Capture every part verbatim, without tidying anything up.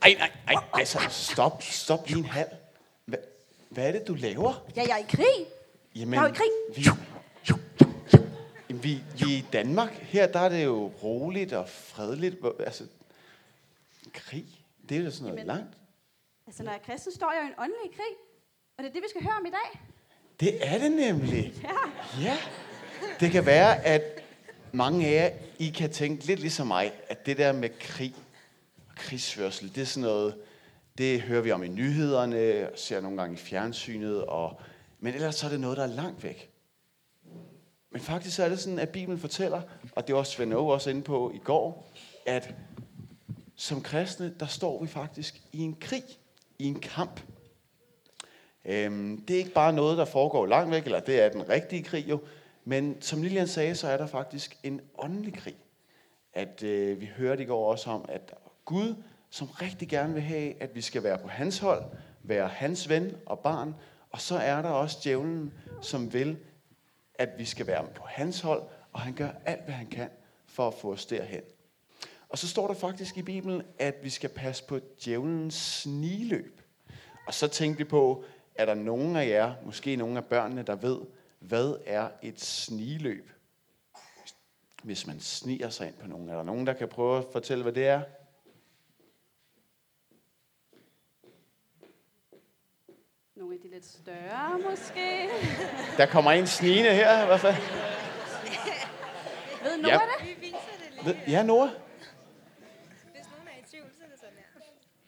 ej, ej, ej, altså, stop, stop lige en halv. Hva, hvad er det, du laver? Ja, jeg er i krig. Jamen, Jeg er i krig. Vi, vi, vi er i Danmark. Her der er det jo roligt og fredeligt. Hvor- Altså, krig, det er jo sådan noget Jamen. langt. Altså, når jeg er kristen, står jeg jo i en åndelig krig. Og det er det, vi skal høre om i dag. Det er det nemlig. Ja. Ja. Det kan være, at mange af jer, I kan tænke lidt ligesom mig, at det der med krig og krigsførsel, det er sådan noget, det hører vi om i nyhederne, og ser nogle gange i fjernsynet, og, men ellers så er det noget, der er langt væk. Men faktisk så er det sådan, at Bibelen fortæller, og det var Svend Aage også inde på i går, at som kristne, der står vi faktisk i en krig, i en kamp. Øhm, det er ikke bare noget, der foregår langt væk, eller det er den rigtige krig jo, men som Lilian sagde, så er der faktisk en åndelig krig. At øh, vi hørte i går også om, at Gud, som rigtig gerne vil have, at vi skal være på hans hold, være hans ven og barn, og så er der også djævlen, som vil, at vi skal være på hans hold, og han gør alt, hvad han kan for at få os derhen. Og så står der faktisk i Bibelen, at vi skal passe på djævelens snigløb. Og så tænkte vi på, er der nogen af jer, måske nogle af børnene, der ved, hvad er et snigløb? Hvis man sniger sig ind på nogen. Er der nogen, der kan prøve at fortælle, hvad det er? Nogle af de lidt større, måske. Der kommer en snigende her, i hvert fald. Ved nogen Ja. af det? Vi viser det lige. Ved- Ja, Nora? Hvis nogen er i tvivl, så er det sådan her.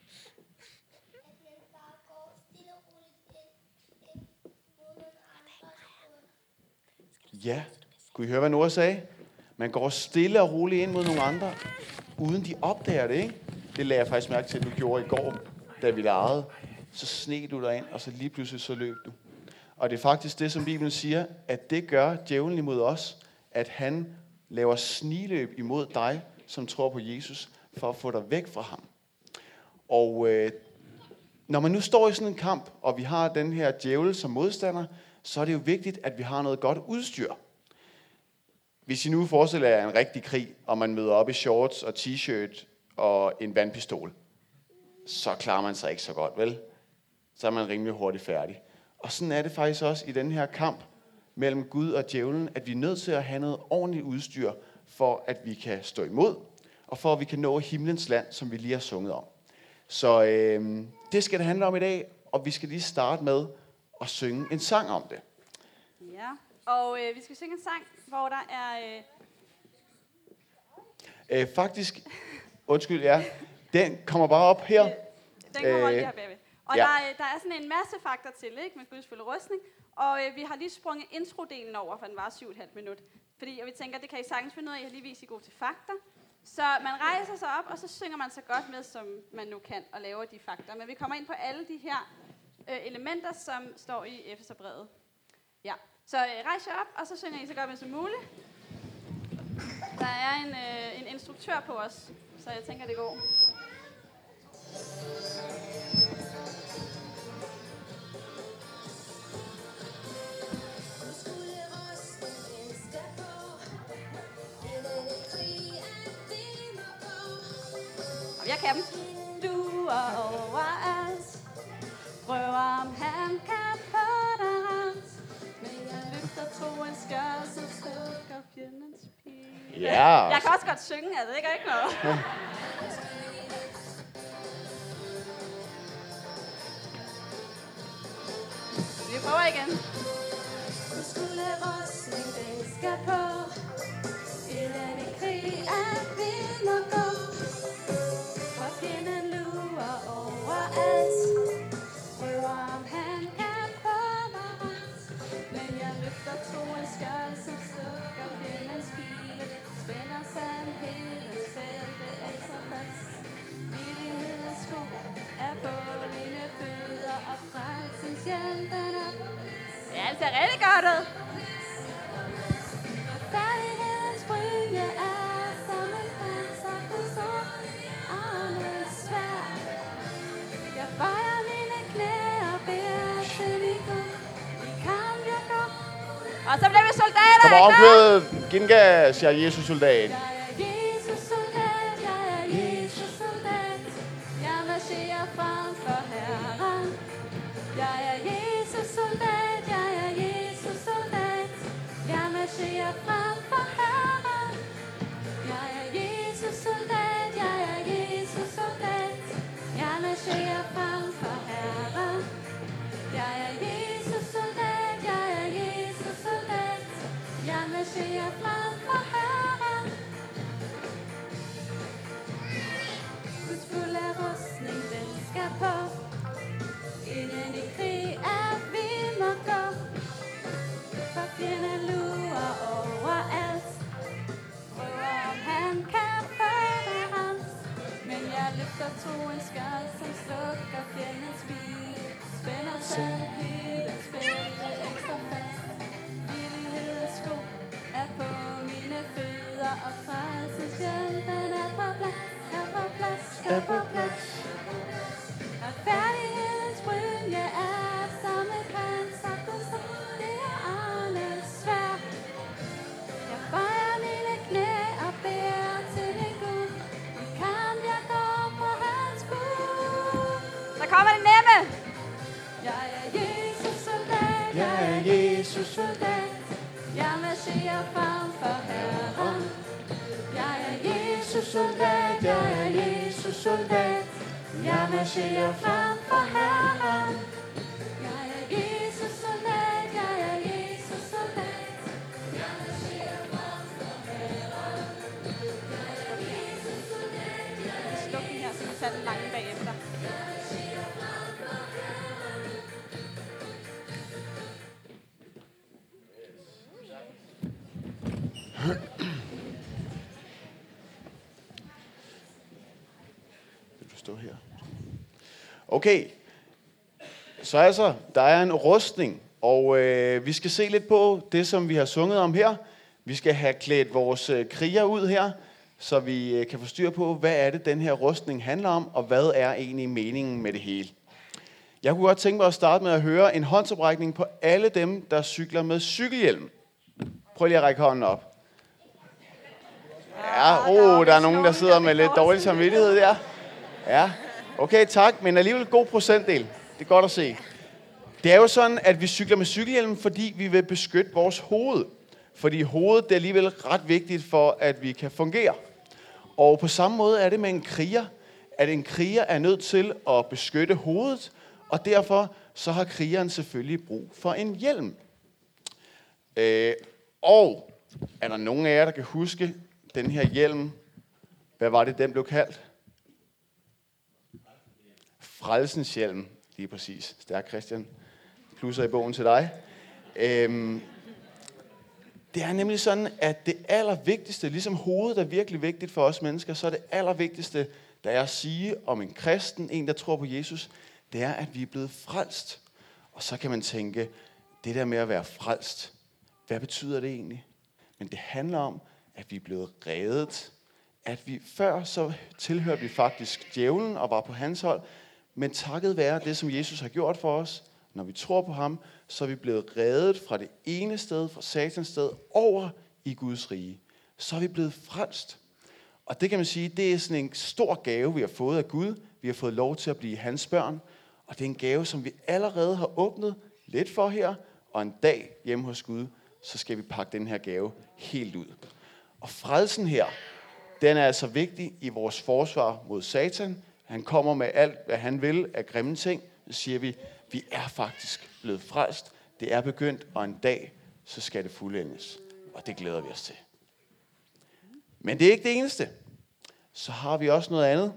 Ja. Kunne I høre, hvad Nora sagde? Man går stille og roligt ind mod nogle andre, uden de opdager det, ikke? Det lagde jeg faktisk mærke til, at du gjorde i går, da vi legede. Så sneg du dig ind, og så lige pludselig så løb du. Og det er faktisk det, som Bibelen siger, at det gør djævlen imod os, at han laver snigløb imod dig, som tror på Jesus, for at få dig væk fra ham. Og øh, når man nu står i sådan en kamp, og vi har den her djævel som modstander, så er det jo vigtigt, at vi har noget godt udstyr. Hvis I nu forestiller jer en rigtig krig, og man møder op i shorts og t-shirt og en vandpistol, så klarer man sig ikke så godt, vel? Så er man rimelig hurtigt færdig. Og sådan er det faktisk også i den her kamp mellem Gud og djævlen, at vi er nødt til at have noget ordentligt udstyr, for at vi kan stå imod, og for at vi kan nå himlens land, som vi lige har sunget om. Så øh, det skal det handle om i dag, og vi skal lige starte med at synge en sang om det. Ja. Og øh, vi skal synge en sang, hvor der er... Øh, Øh, faktisk, undskyld, ja, den kommer bare op her. Den kommer Øh, lige her bagved. Og ja. der, er- der er sådan en masse fakter til, ikke? Med Guds fulde rustning. Og øh, vi har lige sprunget introdelen over, for den var syv og et halvt minut. Fordi og vi tænker, det kan I sagtens finde ud af. Jeg har lige vist, I er gode til fakter. Så man rejser sig op, og så synger man så godt med, som man nu kan, og laver de fakter. Men vi kommer ind på alle de her øh, elementer, som står i Efeserbrevet. Ja. Så øh, rejs jer op, og så synger I så godt med som muligt. Der er en, øh, en instruktør på os, så jeg tænker, det går. Og jeg kan dem. Du er overalt. Prøver om han kan få dig ramt. Men jeg løfter troens skør, så slukker fjendens pil. Ja. Jeg kan også godt synge, altså det gør ikke noget. Vi prøver igen. Nu skulle rustning, den skal på. Ilden i krig er vind og gå. For fjenden lurer overalt. Prøver om han kan få mig ramt. Men jeg løfter troens skjold, som slukker fjendens pile. Spænder sandhedens fælte ekstra fast. Villighedens sko er på mine fødder og frelsens hjælpende. Ja, det ser rigtig godt ud. Færdighedens brynje er som en panser på sår. Armens sværd. Jeg bøjer mine knæ og beder til min Gud. I kamp jeg går. Og så bliver vi soldater, Kommer ikke klar? omkvædet, gengas, jeg er Jesus soldat. Jeg er Jesus soldat, jeg er Jesus soldat. Jeg marcherer løfter troens skjold, som slukker fjendens pil. Spænder sandhedens bælte ekstra fast. Villighedens sko er på mine fødder, og frelsens hjelm, den er på plads, er på plads, er på plads. Retfærdighedens brynje er som et panser, Guds ord, det er Arnes sværd. Jeg bøjer mine knæ og beder til din Gud, i kamp jeg går på hans bud. Så kommer det nemme. Jeg er Jesus soldat, jeg er Jesus soldat. Jeg marcherer frem for Herren. Jeg er Jesus soldat, jeg er Jesus soldat. Jeg marcherer frem for Herren. Jeg er Jesus soldat, jeg er Jesus soldat. Jeg marcherer frem for Herren. Jeg er Jesus soldat, jeg er Sluk den her, så vi tager den lange bagefter. Vil du stå her? Okay. Så altså, der er en rustning, og øh, vi skal se lidt på det, som vi har sunget om her. Vi skal have klædt vores øh, kriger ud her, så vi øh, kan få styr på, hvad er det, den her rustning handler om, og hvad er egentlig meningen med det hele. Jeg kunne godt tænke mig at starte med at høre en håndsoprækning på alle dem, der cykler med cykelhjelm. Prøv lige at række hånden op. Ja, oh, der er nogen, der sidder med lidt dårlig samvittighed der. Ja, okay, tak, men alligevel god procentdel. Det er godt at se. Det er jo sådan, at vi cykler med cykelhjelm, fordi vi vil beskytte vores hoved. Fordi hovedet det er alligevel ret vigtigt for, at vi kan fungere. Og på samme måde er det med en kriger, at en kriger er nødt til at beskytte hovedet, og derfor så har krigeren selvfølgelig brug for en hjelm. Øh, og er der nogen af jer, der kan huske den her hjelm? Hvad var det, den blev kaldt? Frelsens hjelm, lige præcis. Stærk, Christian. Plusser i bogen til dig. Øhm, det er nemlig sådan, at det allervigtigste, ligesom hovedet er virkelig vigtigt for os mennesker, så er det allervigtigste, der er at sige om en kristen, en der tror på Jesus, det er, at vi er blevet frelst. Og så kan man tænke, det der med at være frelst, hvad betyder det egentlig? Men det handler om, at vi er blevet reddet. At vi før så tilhørte vi faktisk djævlen og var på hans hold, men takket være det, som Jesus har gjort for os, når vi tror på ham, så er vi blevet reddet fra det ene sted, fra satans sted, over i Guds rige. Så er vi blevet frelst. Og det kan man sige, det er sådan en stor gave, vi har fået af Gud. Vi har fået lov til at blive hans børn. Og det er en gave, som vi allerede har åbnet lidt for her. Og en dag hjemme hos Gud, så skal vi pakke den her gave helt ud. Og frelsen her, den er altså vigtig i vores forsvar mod Satan. Han kommer med alt, hvad han vil af grimme ting. Så siger vi, vi er faktisk blevet frelst. Det er begyndt, og en dag, så skal det fuldendes. Og det glæder vi os til. Men det er ikke det eneste. Så har vi også noget andet.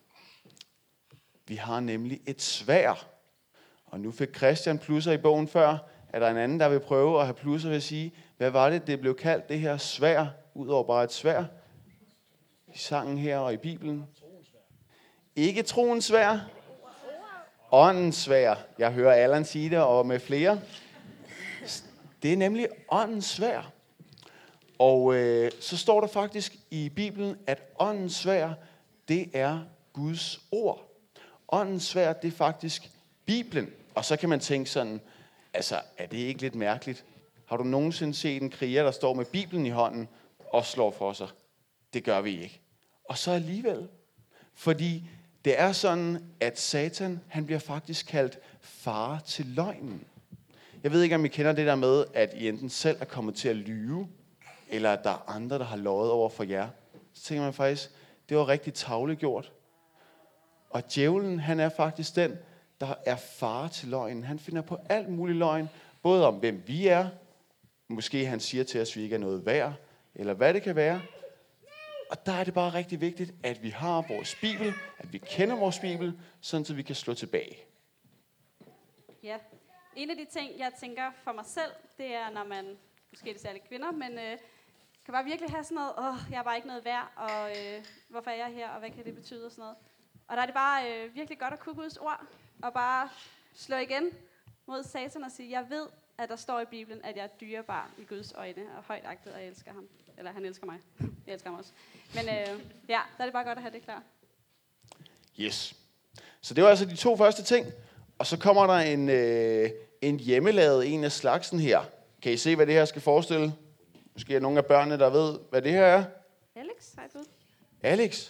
Vi har nemlig et sværd. Og nu fik Christian plusser i bogen før. Er der en anden, der vil prøve at have plusser ved at sige, hvad var det, det blev kaldt, det her sværd, udover bare et sværd? I sangen her og i Bibelen. Ikke troens sværd. Åndens sværd. Jeg hører Allan sige det, og med flere. Det er nemlig åndens sværd. Og øh, så står der faktisk i Bibelen, at åndens sværd, det er Guds ord. Åndens sværd, det er faktisk Bibelen. Og så kan man tænke sådan, altså er det ikke lidt mærkeligt? Har du nogensinde set en kriger, der står med Bibelen i hånden og slår for sig? Det gør vi ikke. Og så alligevel. Fordi det er sådan, at Satan, han bliver faktisk kaldt far til løgnen. Jeg ved ikke, om I kender det der med, at I enten selv er kommet til at lyve, eller at der er andre, der har løjet over for jer. Så tænker man faktisk, det var rigtig tavlegjort. Og djævlen, han er faktisk den, der er far til løgnen. Han finder på alt muligt løgn, både om hvem vi er, måske han siger til os, at vi ikke er noget værd, eller hvad det kan være. Og der er det bare rigtig vigtigt, at vi har vores Bibel, at vi kender vores Bibel, sådan så vi kan slå tilbage. Ja, en af de ting, jeg tænker for mig selv, det er, når man, måske er det særligt kvinder, men øh, kan bare virkelig have sådan noget, åh, jeg er bare ikke noget værd, og øh, hvorfor er jeg her, og hvad kan det betyde og sådan noget. Og der er det bare øh, virkelig godt at kunne Guds ord, og bare slå igen mod Satan og sige, jeg ved, at der står i Bibelen, at jeg er dyrebar i Guds øjne, og højt agtet, og jeg elsker ham. Eller han elsker mig. Jeg elsker ham også. Men øh, ja, der er det bare godt at have det klar. Yes. Så det var altså de to første ting. Og så kommer der en, øh, en hjemmelavet en af slagsen her. Kan I se, hvad det her skal forestille? Måske er nogle af børnene, der ved, hvad det her er. Alex, har et bud? Alex.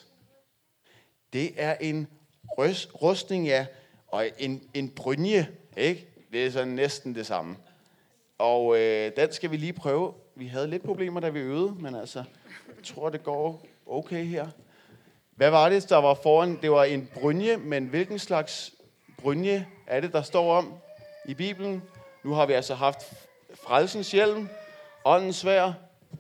Det er en røs, rustning, ja, og en, en brynje, ikke? Det er sådan næsten det samme. Og øh, den skal vi lige prøve. Vi havde lidt problemer, da vi øvede, men altså, jeg tror, det går okay her. Hvad var det, der var foran? Det var en brynje, men hvilken slags brynje er det, der står om i Bibelen? Nu har vi altså haft frelsens hjelm, åndens sværd.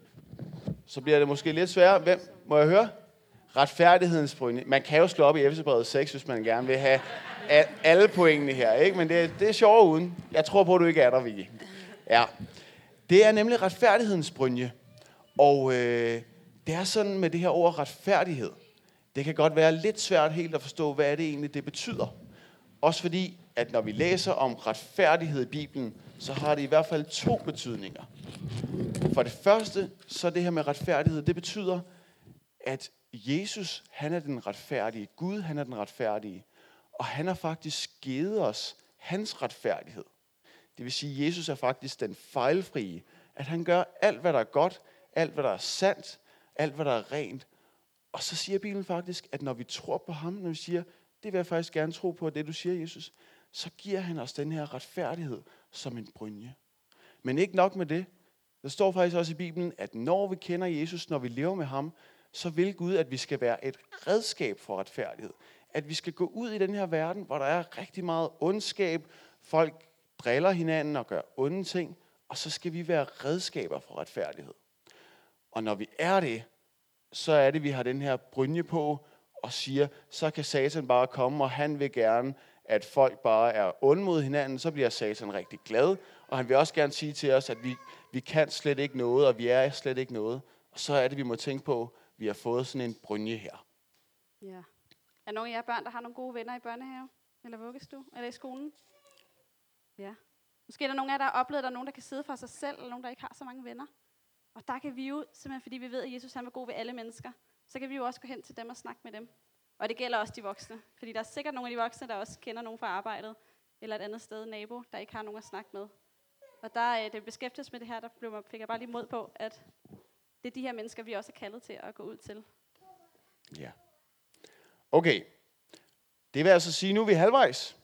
Så bliver det måske lidt sværere. Hvem må jeg høre? Retfærdighedens brynje. Man kan jo slå op i Efeserbrevet seks, hvis man gerne vil have alle pointene her, ikke? Men det, det er sjovt uden. Jeg tror på, at du ikke er der, Vicky. Ja. Det er nemlig retfærdighedens brynje. Og øh, det er sådan med det her ord retfærdighed. Det kan godt være lidt svært helt at forstå, hvad er det egentlig, det betyder. Også fordi, at når vi læser om retfærdighed i Bibelen, så har det i hvert fald to betydninger. For det første, så det her med retfærdighed, det betyder, at Jesus, han er den retfærdige. Gud, han er den retfærdige. Og han har faktisk givet os hans retfærdighed. Det vil sige, at Jesus er faktisk den fejlfrie. At han gør alt, hvad der er godt, alt, hvad der er sandt, alt, hvad der er rent. Og så siger Bibelen faktisk, at når vi tror på ham, når vi siger, det vil jeg faktisk gerne tro på, det du siger, Jesus, så giver han os den her retfærdighed som en brynje. Men ikke nok med det. Der står faktisk også i Bibelen, at når vi kender Jesus, når vi lever med ham, så vil Gud, at vi skal være et redskab for retfærdighed. At vi skal gå ud i den her verden, hvor der er rigtig meget ondskab. Folk driller hinanden og gør onde ting. Og så skal vi være redskaber for retfærdighed. Og når vi er det, så er det, vi har den her brynje på og siger, så kan Satan bare komme, og han vil gerne, at folk bare er onde mod hinanden. Så bliver Satan rigtig glad. Og han vil også gerne sige til os, at vi, vi kan slet ikke noget, og vi er slet ikke noget. Og så er det, vi må tænke på, at vi har fået sådan en brynje her. Ja. Er der nogle af jer børn, der har nogle gode venner i børnehave? Eller vuggestue? Eller i skolen? Ja. Måske er der nogle af jer, der har oplevet, at der er nogen, der kan sidde for sig selv, eller nogen, der ikke har så mange venner. Og der kan vi jo, simpelthen fordi vi ved, at Jesus han var god ved alle mennesker, så kan vi jo også gå hen til dem og snakke med dem. Og det gælder også de voksne. Fordi der er sikkert nogle af de voksne, der også kender nogen fra arbejdet, eller et andet sted, nabo, der ikke har nogen at snakke med. Og der, det beskæftiges med det her, der blev man, fik jeg bare lige mod på, at det er de her mennesker, vi også er kaldet til at gå ud til. Ja. Okay. Det vil altså sige, nu er vi halvvejs.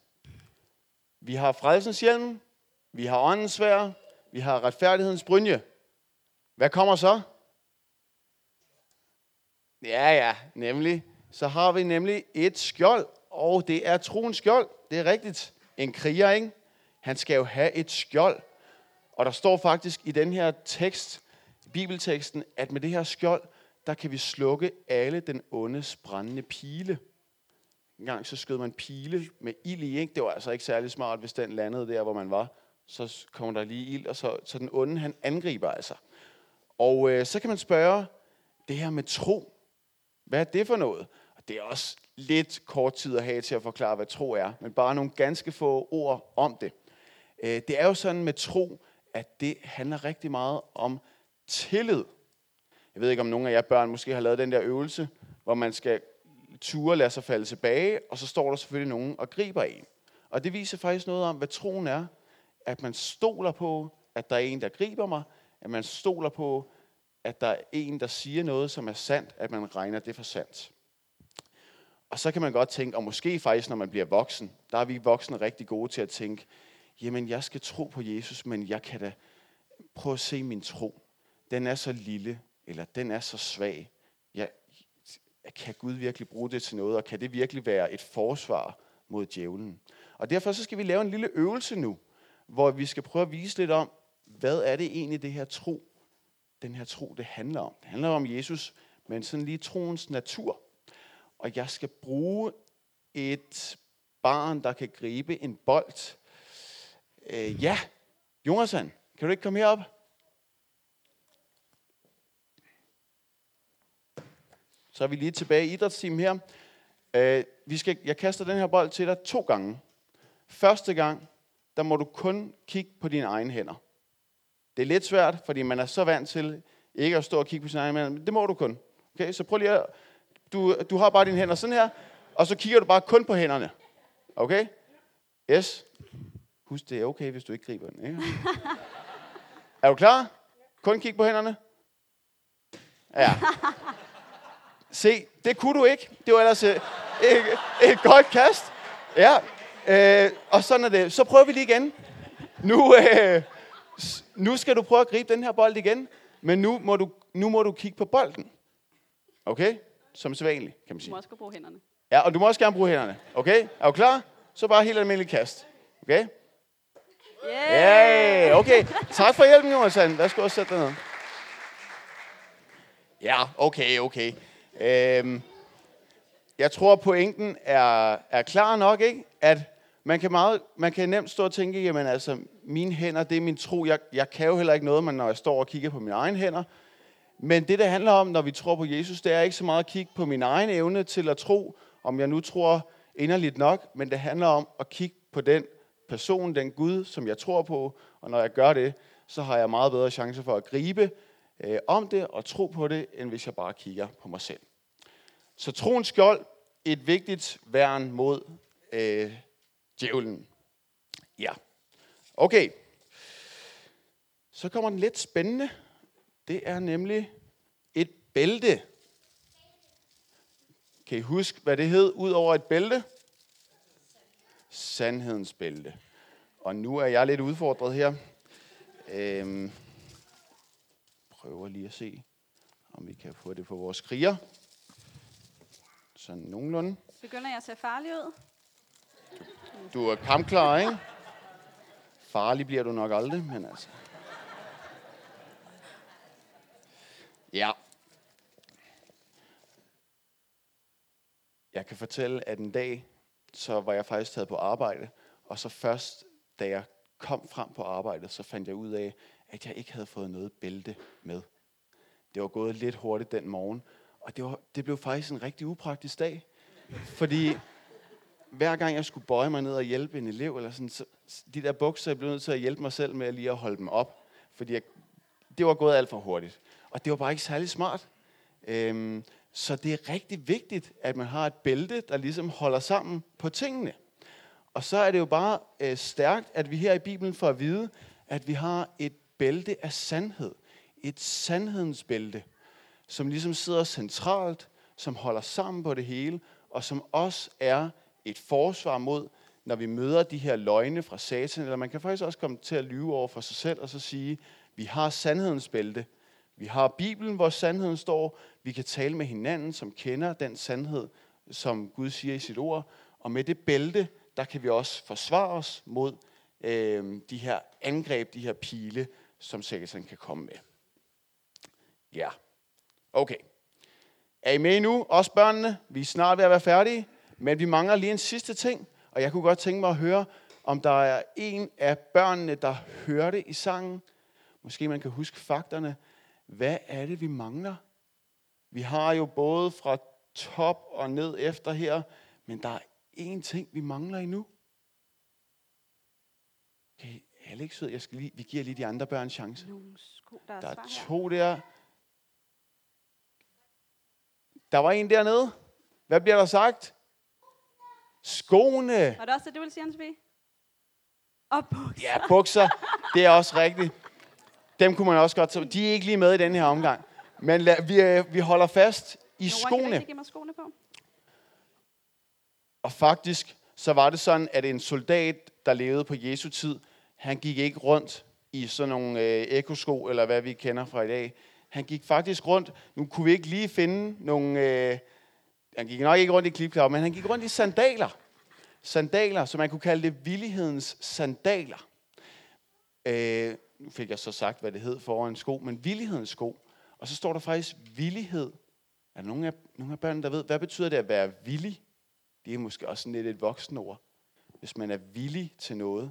Vi har frelsens hjelm, vi har åndens sværd, vi har retfærdighedens brynje. Hvad kommer så? Ja, ja, nemlig. Så har vi nemlig et skjold, og det er troens skjold. Det er rigtigt. En kriger, ikke? Han skal jo have et skjold. Og der står faktisk i den her tekst, bibelteksten, at med det her skjold, der kan vi slukke alle den ondes brændende pile. En gang så skød man pile med ild i, ikke? Det var altså ikke særlig smart, hvis den landede der, hvor man var. Så kommer der lige ild, og så, så den onde, han angriber altså. Og øh, så kan man spørge, det her med tro, hvad er det for noget? Og det er også lidt kort tid at have til at forklare, hvad tro er, men bare nogle ganske få ord om det. Øh, det er jo sådan med tro, at det handler rigtig meget om tillid. Jeg ved ikke, om nogle af jer børn måske har lavet den der øvelse, hvor man skal ture lade sig falde tilbage, og så står der selvfølgelig nogen og griber en. Og det viser faktisk noget om, hvad troen er, at man stoler på, at der er en, der griber mig, at man stoler på, at der er en, der siger noget, som er sandt, at man regner det for sandt. Og så kan man godt tænke, og måske faktisk, når man bliver voksen, der er vi voksne rigtig gode til at tænke, jamen jeg skal tro på Jesus, men jeg kan da prøve at se min tro. Den er så lille, eller den er så svag. Jeg, kan Gud virkelig bruge det til noget, og kan det virkelig være et forsvar mod djævlen? Og derfor så skal vi lave en lille øvelse nu, hvor vi skal prøve at vise lidt om, hvad er det egentlig, det her tro, den her tro, det handler om. Det handler om Jesus, men sådan lige troens natur. Og jeg skal bruge et barn, der kan gribe en bold. Øh, ja, Jonathan, kan du ikke komme herop? Så er vi lige tilbage i idrætsteam her. Øh, vi skal, jeg kaster den her bold til dig to gange. Første gang, der må du kun kigge på dine egne hænder. Det er lidt svært, fordi man er så vant til ikke at stå og kigge på sine egne hænder, men det må du kun. Okay, så prøv lige at, du, du har bare dine hænder sådan her, og så kigger du bare kun på hænderne. Okay? Yes. Husk, det er okay, hvis du ikke griber den. Ikke? Er du klar? Kun kig på hænderne. Ja. Se, det kunne du ikke. Det var ellers et, et, et godt kast. Ja. Øh, og sådan er det. Så prøver vi lige igen. Nu, øh, nu skal du prøve at gribe den her bold igen. Men nu må du, nu må du kigge på bolden. Okay? Som sædvanligt, kan man sige. Du må også bruge hænderne. Ja, og du må også gerne bruge hænderne. Okay? Er du klar? Så bare helt almindelig kast. Okay? Ja, yeah, okay. Tak for hjælpen, Jonathan. Værsgo og sæt dig ned. Ja, okay, okay. Øhm, jeg tror, pointen er, er klar nok, ikke? At man kan, meget, man kan nemt stå og tænke, jamen altså, mine hænder, det er min tro. Jeg, jeg kan jo heller ikke noget, når jeg står og kigger på mine egne hænder. Men det, det handler om, når vi tror på Jesus, det er ikke så meget at kigge på min egen evne til at tro, om jeg nu tror inderligt nok, men det handler om at kigge på den person, den Gud, som jeg tror på, og når jeg gør det, så har jeg meget bedre chance for at gribe øh, om det og tro på det, end hvis jeg bare kigger på mig selv. Så troens skjold, et vigtigt værn mod øh, djævlen. Ja. Okay. Så kommer den lidt spændende. Det er nemlig et bælte. Kan I huske, hvad det hed ud over et bælte? Sandhedens bælte. Og nu er jeg lidt udfordret her. Øhm, prøver lige at se, om vi kan få det på vores skriger. Sådan nogenlunde. Begynder jeg at se farlig ud? Du er kampklar, ikke? Farlig bliver du nok aldrig, men altså. Ja. Jeg kan fortælle, at en dag, så var jeg faktisk taget på arbejde, og så først, da jeg kom frem på arbejdet, så fandt jeg ud af, at jeg ikke havde fået noget bælte med. Det var gået lidt hurtigt den morgen, og det, var, det blev faktisk en rigtig upraktisk dag, fordi hver gang jeg skulle bøje mig ned og hjælpe en elev, eller sådan, så de der bukser, jeg blev nødt til at hjælpe mig selv med lige at holde dem op, fordi jeg, det var gået alt for hurtigt. Og det var bare ikke særlig smart. Øhm, så det er rigtig vigtigt, at man har et bælte, der ligesom holder sammen på tingene. Og så er det jo bare øh, stærkt, at vi her i Bibelen får at vide, at vi har et bælte af sandhed. Et sandhedens bælte, som ligesom sidder centralt, som holder sammen på det hele, og som også er et forsvar mod, når vi møder de her løgne fra Satan, eller man kan faktisk også komme til at lyve over for sig selv, og så sige, vi har sandhedens bælte. Vi har Bibelen, hvor sandheden står. Vi kan tale med hinanden, som kender den sandhed, som Gud siger i sit ord. Og med det bælte, der kan vi også forsvare os mod øh, de her angreb, de her pile, som Satan kan komme med. Ja, okay. Er I med nu? Også børnene? Vi er snart ved at være færdige, men vi mangler lige en sidste ting. Og jeg kunne godt tænke mig at høre, om der er en af børnene, der hørte i sangen. Måske man kan huske fakterne. Hvad er det, vi mangler? Vi har jo både fra top og ned efter her, men der er én ting, vi mangler endnu. Okay, Alex, jeg skal lige, vi giver lige de andre børn en chance. Nogle sko, der er, Der er svar her. to der. Der var en dernede. Hvad bliver der sagt? Skoene. Var det også det, du ville sige, Ansby? Og bukser. Ja, bukser. Det er også rigtigt. Dem kunne man også godt tage. De er ikke lige med i den her omgang. Men lad, vi, vi holder fast i Nogen kan skoene. give mig skoene på. Og faktisk, så var det sådan, at en soldat, der levede på Jesu tid, han gik ikke rundt i sådan nogle øh, ekosko, eller hvad vi kender fra i dag. Han gik faktisk rundt, nu kunne vi ikke lige finde nogle, øh, han gik nok ikke rundt i klipklapper, men han gik rundt i sandaler. Sandaler, så man kunne kalde det villighedens sandaler. Øh, nu fik jeg så sagt, hvad det hed foran sko, men villighedens sko. Og så står der faktisk villighed. Er der nogle af, nogle af børnene, der ved, hvad betyder det at være villig? Det er måske også sådan lidt et voksenord. Hvis man er villig til noget.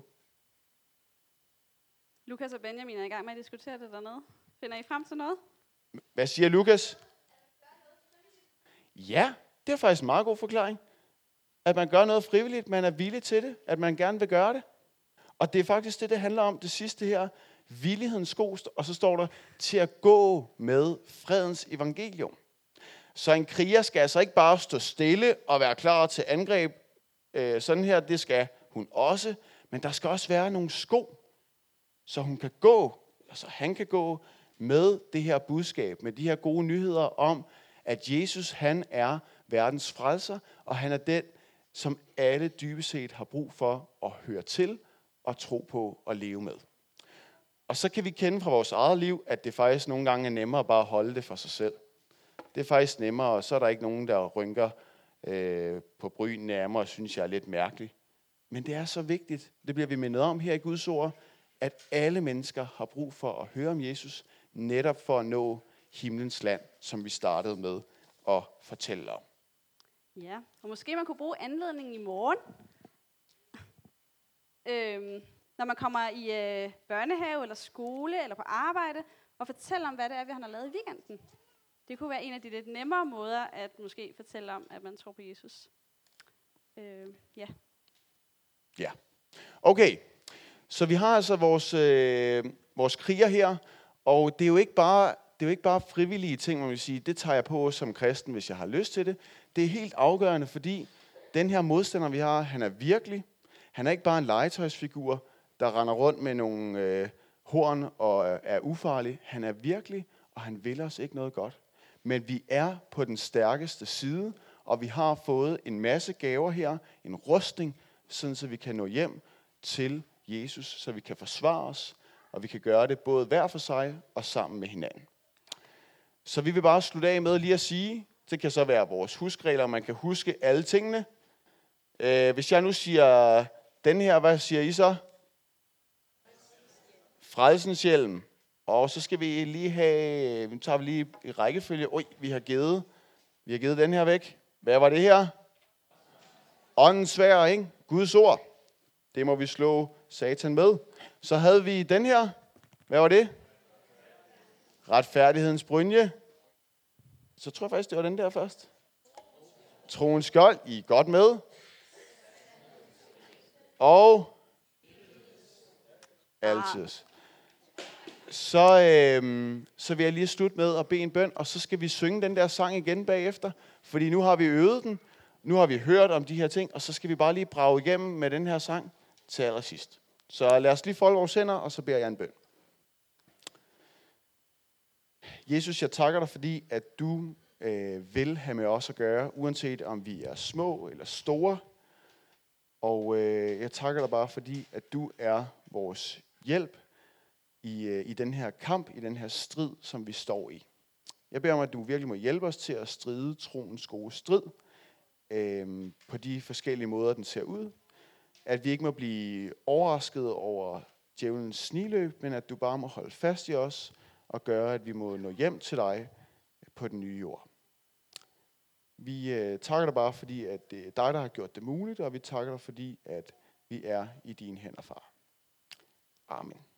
Lukas og Benjamin er i gang med at diskutere det dernede. Finder I frem til noget? Hvad siger Lukas? Ja, Det er faktisk en meget god forklaring. At man gør noget frivilligt, man er villig til det, at man gerne vil gøre det. Og det er faktisk det, det handler om, det sidste her. Villighedens sko, og så står der, til at gå med fredens evangelium. Så en kriger skal altså ikke bare stå stille og være klar til angreb. Øh, sådan her, det skal hun også. Men der skal også være nogle sko, så hun kan gå, altså han kan gå med det her budskab, med de her gode nyheder om, at Jesus, han er verdens frelser, og han er den, som alle dybest set har brug for at høre til og tro på og leve med. Og så kan vi kende fra vores eget liv, at det faktisk nogle gange er nemmere bare at holde det for sig selv. Det er faktisk nemmere, og så er der ikke nogen, der rynker øh, på brynene af mig og synes, jeg er lidt mærkelig. Men det er så vigtigt, det bliver vi mindet om her i Guds ord, at alle mennesker har brug for at høre om Jesus, netop for at nå himlens land, som vi startede med at fortælle om. Ja, og måske man kunne bruge anledningen i morgen, øhm, når man kommer i øh, børnehave eller skole eller på arbejde, og fortælle om, hvad det er, vi har lavet i weekenden. Det kunne være en af de lidt nemmere måder at måske fortælle om, at man tror på Jesus. Øh, ja. Ja, okay. Så vi har altså vores, øh, vores kriger her, og det er jo ikke bare, det er jo ikke bare frivillige ting, man vil sige, det tager jeg på som kristen, hvis jeg har lyst til det. Det er helt afgørende, fordi den her modstander, vi har, han er virkelig. Han er ikke bare en legetøjsfigur, der render rundt med nogle øh, horn og øh, er ufarlig. Han er virkelig, og han vil os ikke noget godt. Men vi er på den stærkeste side, og vi har fået en masse gaver her, en rustning, sådan så vi kan nå hjem til Jesus, så vi kan forsvare os, og vi kan gøre det både hver for sig og sammen med hinanden. Så vi vil bare slutte af med lige at sige, det kan så være vores huskregler, man kan huske alle tingene. Øh, hvis jeg nu siger den her, hvad siger I så? Frelsens hjelm. Og så skal vi lige have, nu tager vi lige i rækkefølge. Oj, vi har givet, vi har givet den her væk. Hvad var det her? Åndens sværd, ikke? Guds ord. Det må vi slå Satan med. Så havde vi den her. Hvad var det? Retfærdighedens brynje. Så tror jeg faktisk, det var den der først. Troens skjold. I er godt med. Og altid. Så, øhm, så vil jeg lige slutte med at bede en bøn, og så skal vi synge den der sang igen bagefter. Fordi nu har vi øvet den. Nu har vi hørt om de her ting, og så skal vi bare lige brage igennem med den her sang til allersidst. Så lad os lige folde vores hænder, og så beder jeg en bøn. Jesus, jeg takker dig, fordi at du øh, vil have med os at gøre, uanset om vi er små eller store. Og øh, jeg takker dig bare, fordi at du er vores hjælp i, øh, i den her kamp, i den her strid, som vi står i. Jeg beder om, at du virkelig må hjælpe os til at stride troens gode strid, øh, på de forskellige måder, den ser ud. At vi ikke må blive overrasket over djævelens sniløb, men at du bare må holde fast i os og gøre, at vi må nå hjem til dig på den nye jord. Vi øh, takker dig bare, fordi at det er dig, der har gjort det muligt, og vi takker dig, fordi at vi er i dine hænder, far. Amen.